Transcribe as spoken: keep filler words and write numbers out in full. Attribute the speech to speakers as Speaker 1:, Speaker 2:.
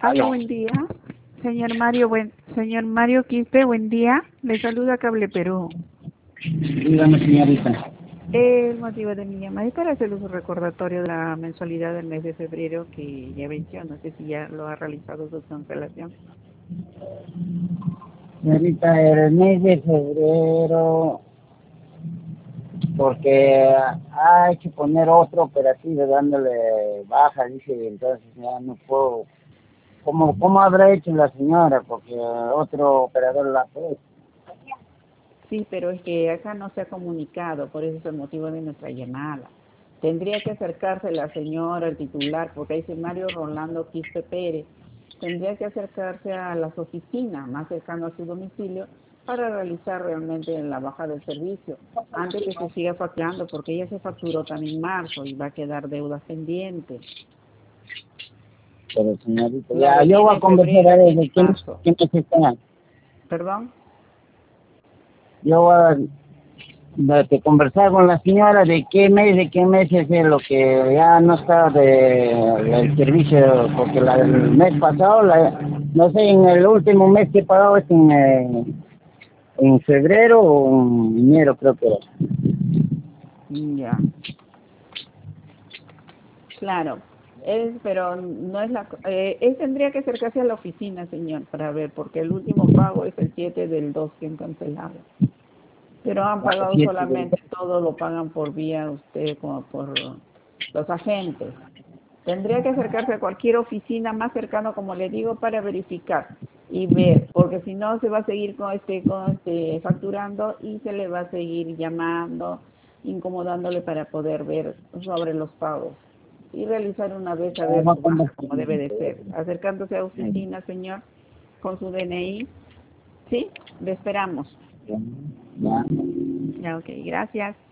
Speaker 1: Aló, buen día. Señor Mario, buen, señor Mario Quispe, buen día. Le saluda Cable Perú.
Speaker 2: Dígame, señorita.
Speaker 1: El motivo de mi llamada es para hacerle un recordatorio de la mensualidad del mes de febrero que ya venció. No sé si ya lo ha realizado su cancelación.
Speaker 2: Señorita, el mes de febrero, porque hay que poner otro operativo dándole baja, dice, entonces ya no puedo. ¿Cómo, cómo habrá hecho la señora? Porque otro operador la puede.
Speaker 1: Sí, pero es que acá no se ha comunicado, por eso es el motivo de nuestra llamada. Tendría que acercarse la señora, el titular, porque dice Mario Rolando Quispe Pérez. Tendría que acercarse a las oficinas más cercanas a su domicilio para realizar realmente la baja del servicio, antes que se siga facturando, porque ella se facturó también en marzo y va a quedar deudas pendientes.
Speaker 2: Pero señorita, ya
Speaker 1: Claro,
Speaker 2: yo voy a
Speaker 1: tiene
Speaker 2: conversar a
Speaker 1: febrero,
Speaker 2: ver
Speaker 1: tiene
Speaker 2: de quién,
Speaker 1: marzo.
Speaker 2: quién es esta.
Speaker 1: ¿Perdón?
Speaker 2: Yo voy a de, de conversar con la señora de qué mes, de qué mes es lo que ya no está de, del servicio, porque la, el mes pasado, la, no sé, en el último mes que he pagado es en, eh, en febrero o en enero, creo que era.
Speaker 1: Ya. Claro, es, pero no es la, eh, él tendría que acercarse a la oficina, señor, para ver, porque el último pago es el siete del dos que han cancelado. Pero han pagado
Speaker 2: Siete de-
Speaker 1: solamente, todo lo pagan por vía usted, como por los agentes. Tendría que acercarse a cualquier oficina más cercana, como le digo, para verificar y ver, porque si no se va a seguir con este, con este facturando y se le va a seguir llamando, incomodándole para poder ver sobre los pagos y realizar una vez a ver
Speaker 2: voy a
Speaker 1: su baja
Speaker 2: conversar.
Speaker 1: como debe de ser, acercándose a oficina, señor, con su D N I. Sí, le esperamos.
Speaker 2: Ya.
Speaker 1: Ya, ok, gracias.